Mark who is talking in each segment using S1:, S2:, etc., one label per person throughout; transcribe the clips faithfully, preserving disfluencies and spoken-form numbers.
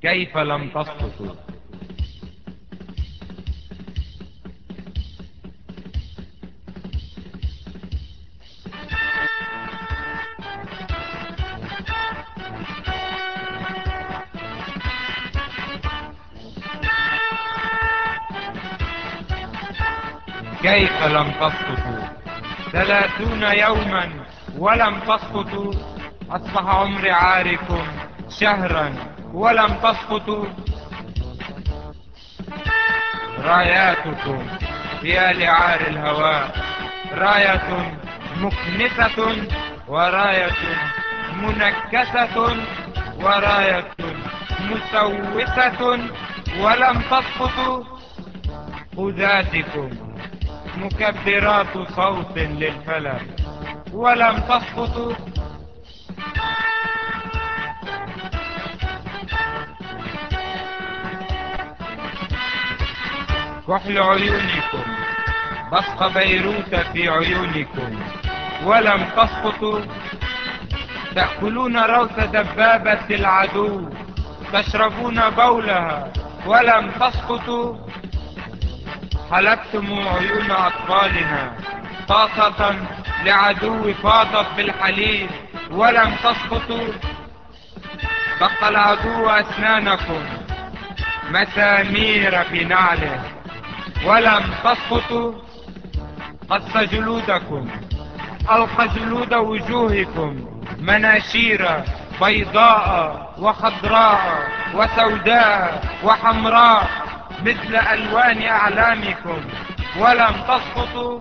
S1: كيف لم تسقطوا؟ كيف لم تسقطوا؟ ثلاثون يوما ولم تسقطوا. أصبح عمر عاركم شهرا ولم تسقطوا. راياتكم هي لعار الهواء، راية مكنسة وراية منكسة وراية مسوسة ولم تسقطوا. خذاتكم مكبرات صوت للفلك ولم تسقطوا. كحل عيونكم بصق بيروت في عيونكم ولم تسقطوا. تأكلون روث دبابة العدو، تشربون بولها ولم تسقطوا. حلبتم عيون أطفالنا طاسة لعدو فاضت بالحليب ولم تسقطوا. بقى العدو أسنانكم مسامير في نعله ولم تسقطوا. قص جلودكم ألقى جلود وجوهكم مناشير بيضاء وخضراء وسوداء وحمراء مثل ألوان أعلامكم ولم تسقطوا.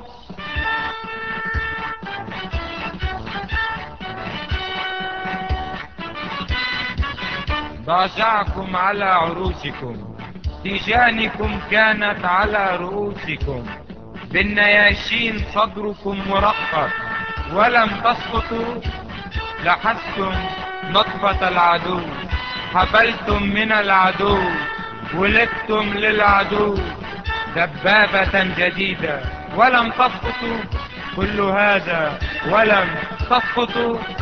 S1: ضاجعكم على عروشكم، تيجانكم كانت على رؤوسكم، بالنياشين صدركم مرقق ولم تسقطوا. لحستم نطفة العدو، حبلتم من العدو، ولدتم للعدو. دبابة جديدة ولم تسقطوا. كل هذا ولم تسقطوا.